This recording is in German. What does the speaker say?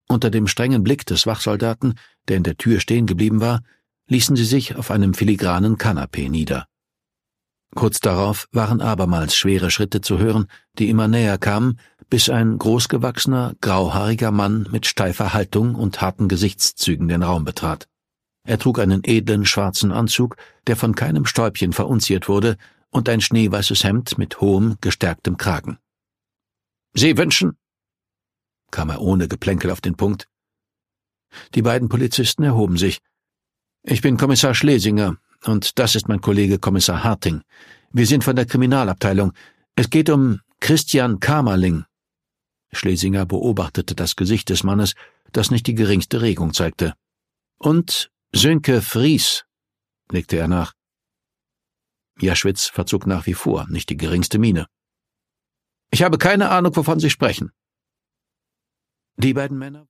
Unter dem strengen Blick des Wachsoldaten, der in der Tür stehen geblieben war, ließen sie sich auf einem filigranen Kanapee nieder. Kurz darauf waren abermals schwere Schritte zu hören, die immer näher kamen, bis ein großgewachsener, grauhaariger Mann mit steifer Haltung und harten Gesichtszügen den Raum betrat. Er trug einen edlen schwarzen Anzug, der von keinem Stäubchen verunziert wurde, und ein schneeweißes Hemd mit hohem, gestärktem Kragen. »Sie wünschen?« kam er ohne Geplänkel auf den Punkt. Die beiden Polizisten erhoben sich. »Ich bin Kommissar Schlesinger, und das ist mein Kollege Kommissar Harting. Wir sind von der Kriminalabteilung. Es geht um Christian Kamerling.« Schlesinger beobachtete das Gesicht des Mannes, das nicht die geringste Regung zeigte. »Und Sönke Fries«, legte er nach. Jaschwitz verzog nach wie vor nicht die geringste Miene. »Ich habe keine Ahnung, wovon Sie sprechen.« Die beiden Männer